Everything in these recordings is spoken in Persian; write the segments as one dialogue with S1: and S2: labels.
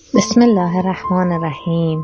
S1: بسم الله الرحمن الرحیم.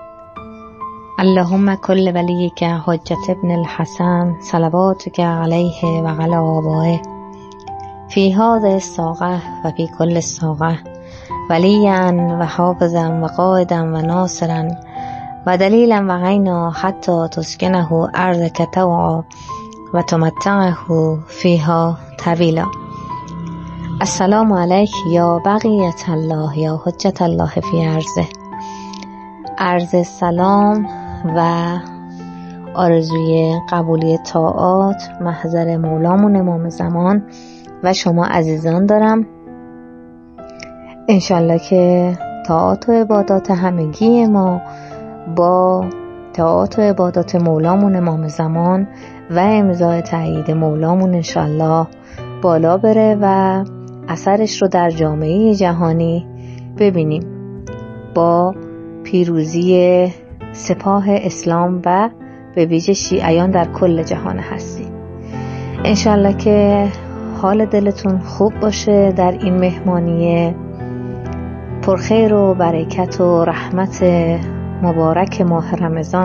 S1: اللهم کل ولیک حجت ابن الحسن صلواتک علیه و علی آبائه فی هذه الساعة و فی کل الساعة ولیا و حافظا و قائدا و ناصرا و دلیلا و عینا حتی تسکنه ارضک طوعا و تمتعه فیها طویلا. السلام علیک یا بقیت الله یا حجت الله فی ارضه. عرض سلام و آرزوی قبولی طاعات محضر مولامون امام زمان و شما عزیزان دارم. انشالله که طاعات و عبادات همگی ما با طاعات و عبادات مولامون امام زمان و امضای تایید مولامون انشالله بالا بره و اثرش رو در جامعه جهانی ببینیم با پیروزی سپاه اسلام و به ویژه شیعیان در کل جهان هستی. انشالله که حال دلتون خوب باشه در این مهمانی پرخیر و برکت و رحمت مبارک ماه رمضان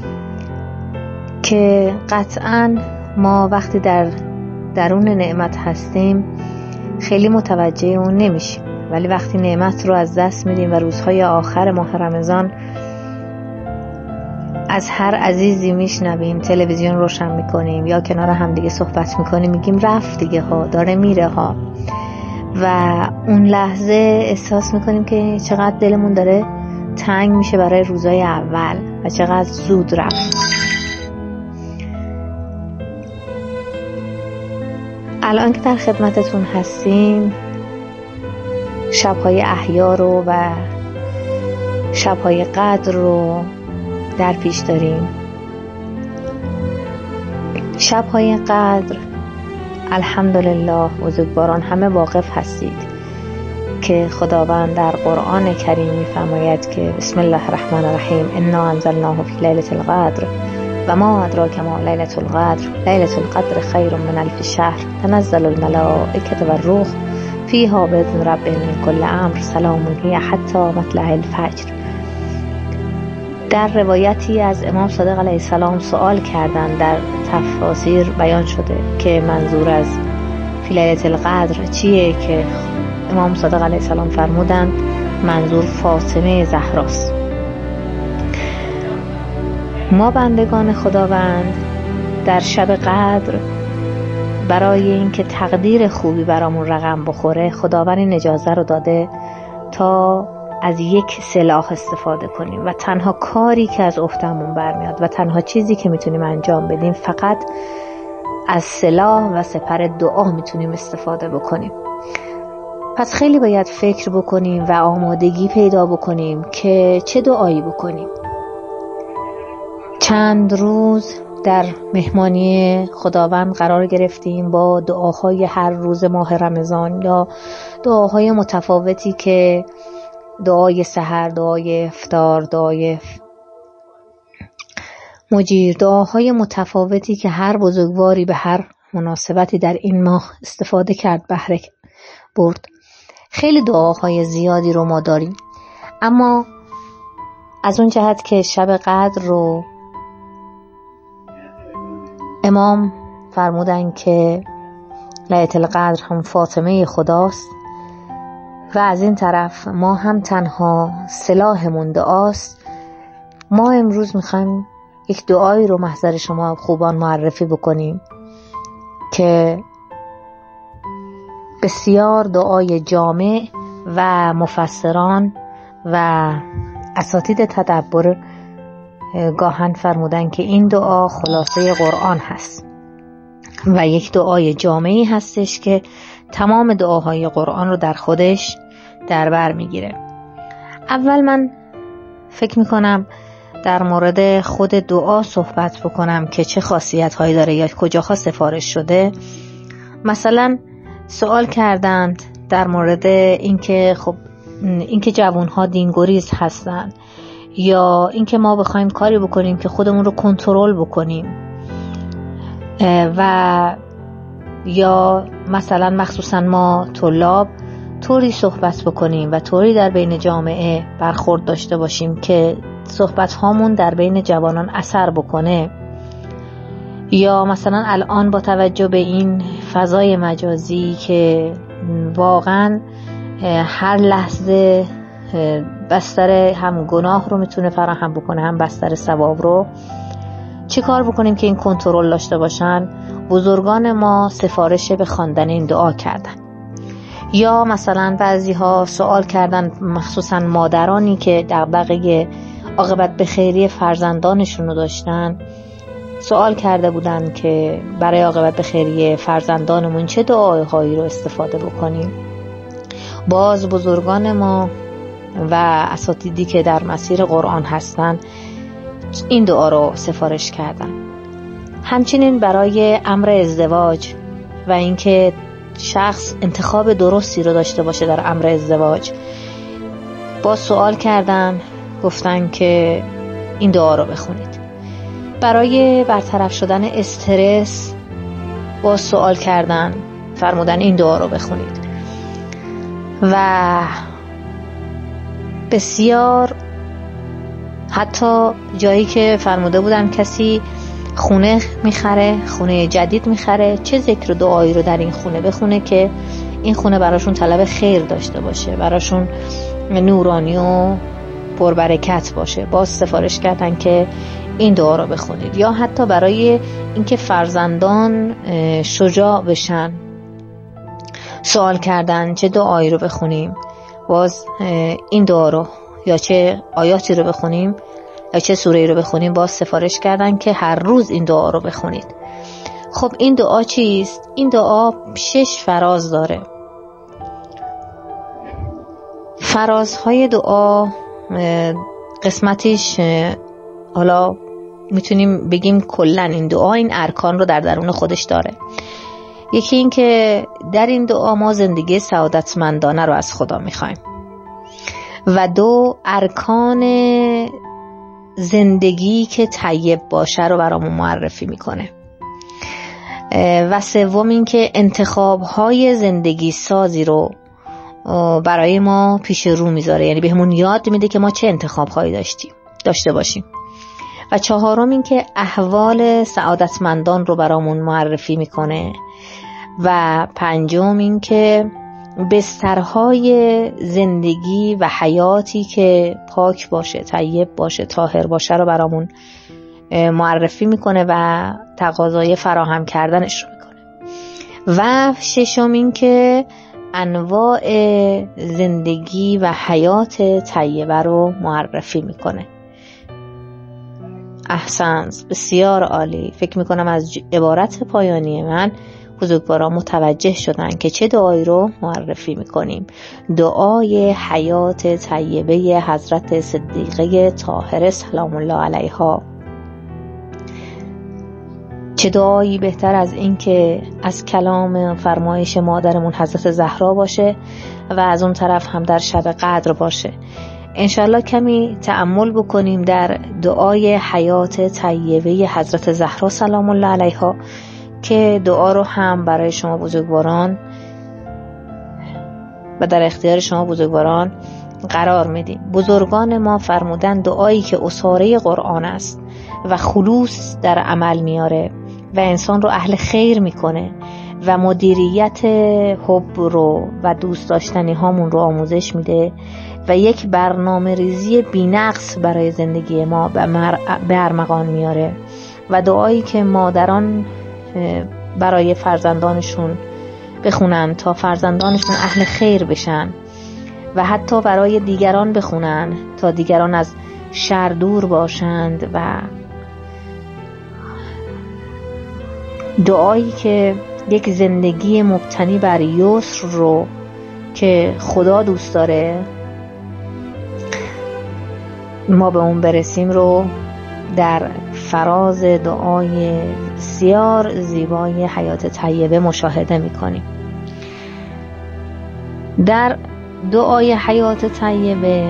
S1: که قطعاً ما وقتی در درون نعمت هستیم خیلی متوجه اون نمیشیم، ولی وقتی نعمت رو از دست میدیم و روزهای آخر ماه رمضان از هر عزیزی میشنویم، تلویزیون روشن میکنیم یا کنار هم دیگه صحبت میکنیم، میگیم رفت دیگه ها، داره میره ها، و اون لحظه احساس میکنیم که چقدر دلمون داره تنگ میشه برای روزهای اول و چقدر زود رفت. الان که در خدمتتون هستیم شب‌های احیا رو و شب‌های قدر رو در پیش داریم. شب‌های قدر الحمدلله بزرگواران همه واقف هستید که خداوند در قرآن کریم می‌فرماید که بسم الله الرحمن الرحیم انا انزلناه فی لیلة القدر و ما ادراک ما لیلة القدر لیلة القدر خیر من الف شهر تنزل الملائکة و الروح فیها باذن ربهم من کل امر سلام هی حتی مطلع الفجر. در روایتی از امام صادق علیه السلام سوال کردند، در تفاسیر بیان شده که منظور از فی لیلة القدر چیه، که امام صادق علیه السلام فرمودند منظور فاطمه زهراست. ما بندگان خداوند در شب قدر برای اینکه تقدیر خوبی برامون رقم بخوره خداوند این اجازه رو داده تا از یک سلاح استفاده کنیم و تنها کاری که از افتمون برمیاد و تنها چیزی که میتونیم انجام بدیم فقط از سلاح و سپر دعا میتونیم استفاده بکنیم. پس خیلی باید فکر بکنیم و آمادگی پیدا بکنیم که چه دعایی بکنیم. چند روز در مهمانی خداوند قرار گرفتیم با دعاهای هر روز ماه رمضان یا دعاهای متفاوتی که دعای سحر، دعای افطار، دعای مجیر، دعاهای متفاوتی که هر بزرگواری به هر مناسبتی در این ماه استفاده کرد بهره برد. خیلی دعاهای زیادی رو ما داریم، اما از اون جهت که شب قدر رو امام فرمودن که لیلة القدر هم فاطمه خداست و از این طرف ما هم تنها سلاحمون دعاست، ما امروز میخوایم یک دعایی رو محضر شما خوبان معرفی بکنیم که بسیار دعای جامع و مفسران و اساتید تدبر گاهن فرمودن که این دعا خلاصه قرآن هست و یک دعای جامعی هستش که تمام دعاهای قرآن رو در خودش در بر میگیره. اول من فکر میکنم در مورد خود دعا صحبت بکنم که چه خاصیت هایی داره یا کجاها سفارش شده. مثلا سوال کردند در مورد اینکه خب اینکه جوانها دینگریز هستن یا اینکه ما بخوایم کاری بکنیم که خودمون رو کنترل بکنیم و یا مثلا مخصوصا ما طلاب طوری صحبت بکنیم و طوری در بین جامعه برخورد داشته باشیم که صحبت هامون در بین جوانان اثر بکنه، یا مثلا الان با توجه به این فضای مجازی که واقعا هر لحظه بستر هم گناه رو میتونه فراهم بکنه هم بستر ثواب رو، چی کار بکنیم که این کنترل داشته باشن؟ بزرگان ما سفارش به خواندن این دعا کردن، یا مثلا بعضی ها سوال کردن، مخصوصا مادرانی که دغدغه عاقبت به خیری فرزندانشون رو داشتن، سوال کرده بودن که برای عاقبت به خیری فرزندانمون چه دعاهایی رو استفاده بکنیم. باز بزرگان ما و اساتیدی که در مسیر قرآن هستن این دعا رو سفارش کردن. همچنین برای امر ازدواج و اینکه شخص انتخاب درستی رو داشته باشه در امر ازدواج، با سوال کردن، گفتن که این دعا رو بخونید. برای برطرف شدن استرس با سوال کردن، فرمودن این دعا رو بخونید. و بسیار حتی جایی که فرموده بودن کسی خونه میخره، خونه جدید میخره، چه ذکر دعایی رو در این خونه بخونه که این خونه براشون طلب خیر داشته باشه، براشون نورانی و پربرکت باشه. باز سفارش کردن که این دعا رو بخونید. یا حتی برای اینکه فرزندان شجاع بشن سوال کردن چه دعایی رو بخونیم. باز این دعا رو یا چه آیاتی رو بخونیم یا چه سوره‌ای رو بخونیم، باز سفارش کردن که هر روز این دعا رو بخونید. خب این دعا چیست؟ این دعا 6 فراز داره. فرازهای دعا قسمتیش، حالا میتونیم بگیم کلن این دعا این ارکان رو در درون خودش داره. یکی این که در این دعا ما زندگی سعادتمندانه رو از خدا میخوایم، و 2 ارکان زندگی که طیب باشه رو برامون معرفی میکنه، و 3 این که انتخاب‌های زندگی سازی رو برای ما پیش رو میذاره، یعنی بهمون یاد میده که ما چه انتخاب‌هایی داشته باشیم، و 4 این که احوال سعادتمندان رو برامون معرفی میکنه، و 5 این که بسترهای زندگی و حیاتی که پاک باشه، طیب باشه، طاهر باشه رو برامون معرفی میکنه و تقاضای فراهم کردنش رو میکنه، و 6 این که انواع زندگی و حیات طیبه رو معرفی میکنه. احسنت، بسیار عالی. فکر میکنم از عبارت پایانی من بزرگواران متوجه شدن که چه دعایی رو معرفی میکنیم. دعای حیات طیبه حضرت صدیقه طاهره سلام الله علیها. چه دعایی بهتر از این که از کلام فرمایش مادرمون حضرت زهرا باشه و از اون طرف هم در شب قدر باشه. انشالله کمی تأمل بکنیم در دعای حیات طیبه حضرت زهرا سلام الله علیها که دعا رو هم برای شما بزرگواران و در اختیار شما بزرگواران قرار میدیم. بزرگان ما فرمودن دعایی که اساره قرآن است و خلوص در عمل میاره و انسان رو اهل خیر میکنه و مدیریت حب رو و دوست داشتنی هامون رو آموزش میده و یک برنامه ریزی بی‌نقص برای زندگی ما به ارمغان میاره، و دعایی که مادران برای فرزندانشون بخونن تا فرزندانشون اهل خیر بشن، و حتی برای دیگران بخونن تا دیگران از شر دور باشند، و دعایی که یک زندگی مبتنی بر یسر رو که خدا دوست داره ما به اون برسیم رو در فراز دعای بسیار زیبای حیات طیبه مشاهده می‌کنیم. در دعای حیات طیبه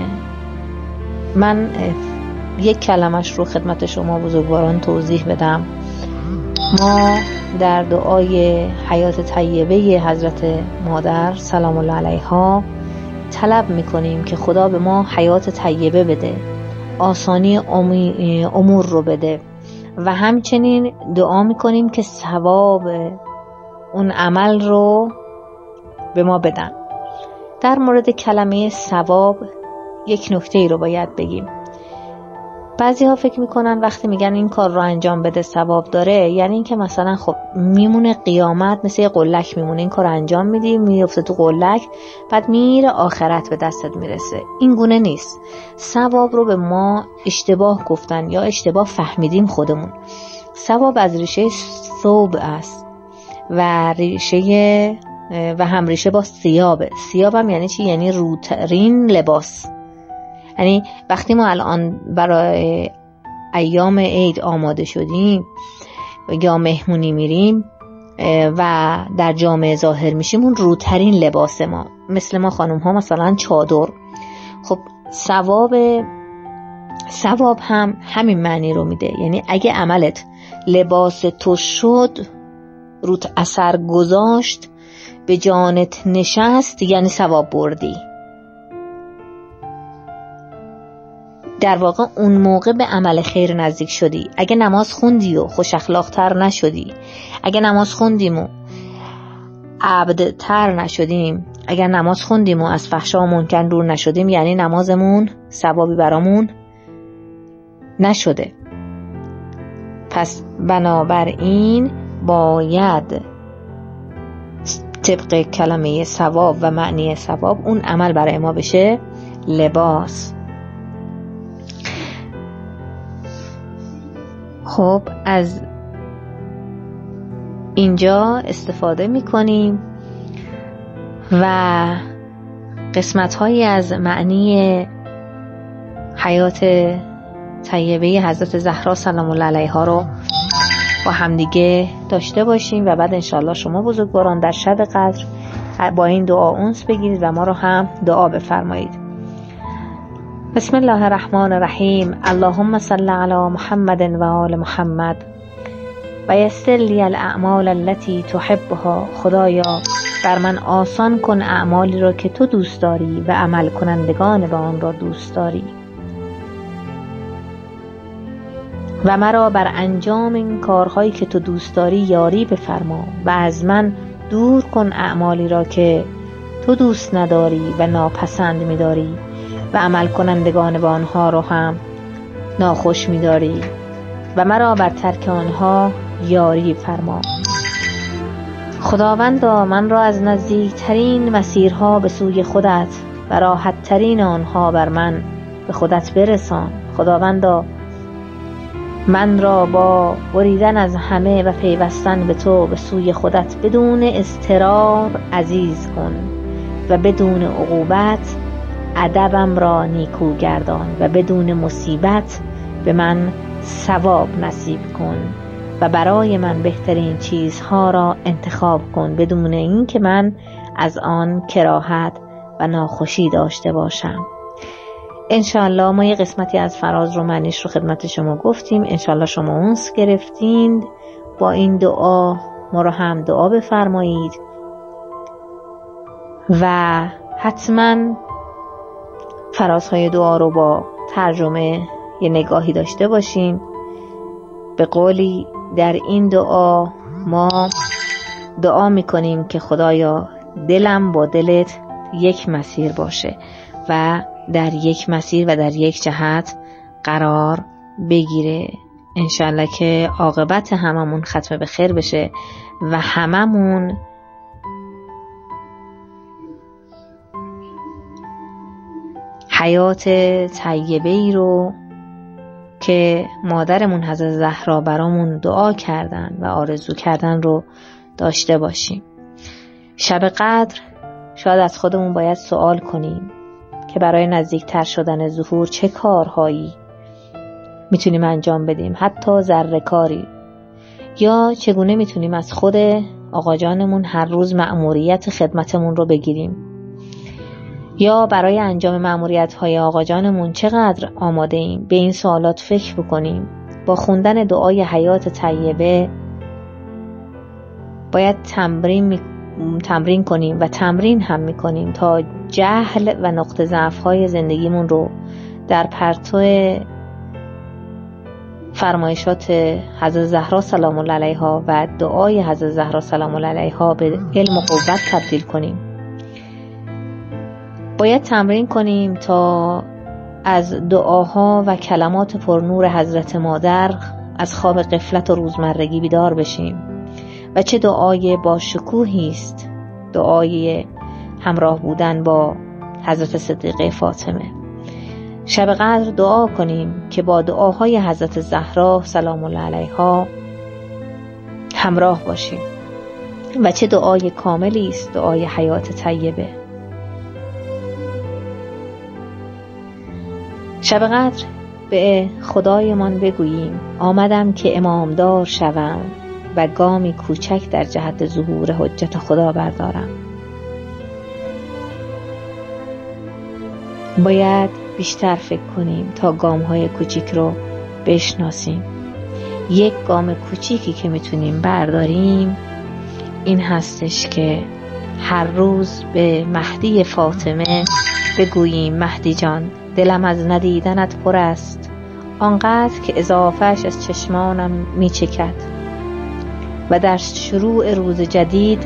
S1: من یک کلمش رو خدمت شما بزرگواران توضیح بدم. ما در دعای حیات طیبه حضرت مادر سلام الله علیها طلب میکنیم که خدا به ما حیات طیبه بده، آسانی امور رو بده و همچنین دعا میکنیم که ثواب اون عمل رو به ما بدن. در مورد کلمه ثواب یک نکته ای رو باید بگیم. بعضی ها فکر میکنن وقتی میگن این کار رو انجام بده ثواب داره، یعنی این که مثلا خب میمونه قیامت مثل یه قلک میمونه، این کار انجام میدی میفته تو قلک، بعد میره آخرت به دستت میرسه. این گونه نیست. ثواب رو به ما اشتباه گفتن یا اشتباه فهمیدیم خودمون. ثواب از ریشه ثوب است و ریشه و هم ریشه با ثیابه. ثیاب هم یعنی چی؟ یعنی روترین لباس. یعنی وقتی ما الان برای ایام عید آماده شدیم یا مهمونی میریم و در جامعه ظاهر میشیم، اون روترین لباس ما، مثل ما خانم ها مثلا چادر. خب ثواب هم همین معنی رو میده. یعنی اگه عملت لباس تو شد، روت اثر گذاشت، به جانت نشست، یعنی ثواب بردی. در واقع اون موقع به عمل خیر نزدیک شدی. اگه نماز خوندی و خوش اخلاق‌تر نشدی، اگه نماز خوندیم و عبدتر نشدیم، اگر نماز خوندیم و از فحشا و منکر دور نشدیم، یعنی نمازمون ثوابی برامون نشده. پس بنابراین باید طبق کلمه ثواب و معنی ثواب اون عمل برای ما بشه لباس. خب از اینجا استفاده میکنیم و قسمت‌هایی از معنی حیات طیبه حضرت زهرا سلام الله علیها رو با همدیگه داشته باشیم و بعد انشاءالله شما بزرگواران در شب قدر با این دعا انس بگیرید و ما رو هم دعا بفرمایید. بسم الله الرحمن الرحیم. اللهم صل علی محمد و آل محمد و یسر لی الاعمال التي تحبها. خدایا بر من آسان کن اعمالی را که تو دوست داری و عمل کنندگان به آن را دوست داری و مرا بر انجام این کارهایی که تو دوست داری یاری بفرما و از من دور کن اعمالی را که تو دوست نداری و ناپسند می‌داری و عمل کنندگان به آنها رو هم ناخوش می‌داری و مرا بر ترک آنها یاری فرما. خداوندا من را از نزدیکترین مسیرها به سوی خودت و راحتترین آنها بر من به خودت برسان. خداوندا من را با بریدن از همه و پیوستن به تو به سوی خودت بدون اضطرار عزیز کن و بدون عقوبت ادبم را نیکو گردان و بدون مصیبت به من ثواب نصیب کن و برای من بهترین چیزها را انتخاب کن بدون این که من از آن کراهت و ناخوشی داشته باشم. انشاءالله ما یه قسمتی از فراز رو معنیش رو خدمت شما گفتیم. انشاءالله شما اونس گرفتین. با این دعا ما رو هم دعا بفرمایید و حتما فرازهای دعا رو با ترجمه یه نگاهی داشته باشین. به قولی در این دعا ما دعا میکنیم که خدایا دلم با دلت یک مسیر باشه و در یک مسیر و در یک جهت قرار بگیره. انشالله که عاقبت هممون ختم به خیر بشه و هممون حیات طیبه‌ای رو که مادرمون حضرت زهرا برامون دعا کردن و آرزو کردن رو داشته باشیم. شب قدر شاید از خودمون باید سوال کنیم که برای نزدیکتر شدن ظهور چه کارهایی میتونیم انجام بدیم، حتی ذره کاری، یا چگونه میتونیم از خود آقا جانمون هر روز مأموریت خدمتمون رو بگیریم، یا برای انجام مأموریت‌های آقا جانمون چقدر آماده ایم. به این سوالات فکر بکنیم. با خوندن دعای حیات طیبه باید تمرین کنیم و تمرین هم میکنیم تا جهل و نقطه ضعف‌های زندگیمون رو در پرتو فرمایشات حضرت زهرا سلام الله علیها و دعای حضرت زهرا سلام الله علیها به علم و قوت تبدیل کنیم. باید تمرین کنیم تا از دعاها و کلمات پرنور حضرت مادر از خواب غفلت و روزمرگی بیدار بشیم و چه دعای با شکوهی است دعای همراه بودن با حضرت صدیقه فاطمه. شب قدر دعا کنیم که با دعاهای حضرت زهرا سلام الله علیها همراه باشیم و چه دعای کاملی است دعای حیات طیبه. شب قدر به خدایمان بگوییم آمدم که امامدار شوم و گامی کوچک در جهت ظهور حجت خدا بردارم. باید بیشتر فکر کنیم تا گام‌های کوچیک رو بشناسیم. یک گام کوچیکی که میتونیم برداریم این هستش که هر روز به مهدی فاطمه بگوییم مهدی جان دلم از ندیدنت پر است، آنقدر که اضافهش از چشمانم میچکد. و در شروع روز جدید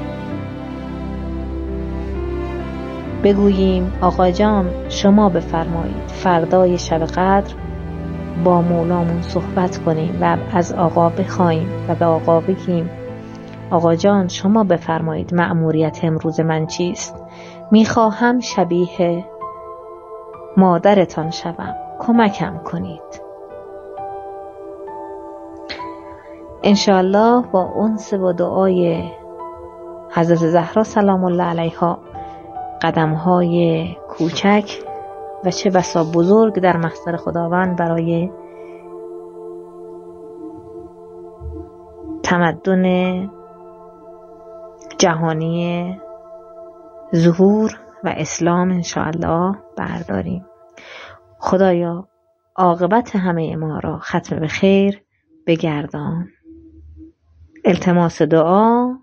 S1: بگوییم آقا جان شما بفرمایید فردای شب قدر با مولامون صحبت کنیم و از آقا بخوایم و به آقا بگیم آقا جان شما بفرمایید مأموریت امروز من چیست؟ میخواهم شبیه مادرتان شوم، کمکم کنید. انشاءالله با انس و دعای حضرت زهرا سلام الله علیها قدم‌های کوچک و چه بسا بزرگ در محضر خداوند برای تمدن جهانی ظهور و اسلام انشاءالله برداریم. خدایا عاقبت همه ما را ختم به خیر بگردان. التماس دعا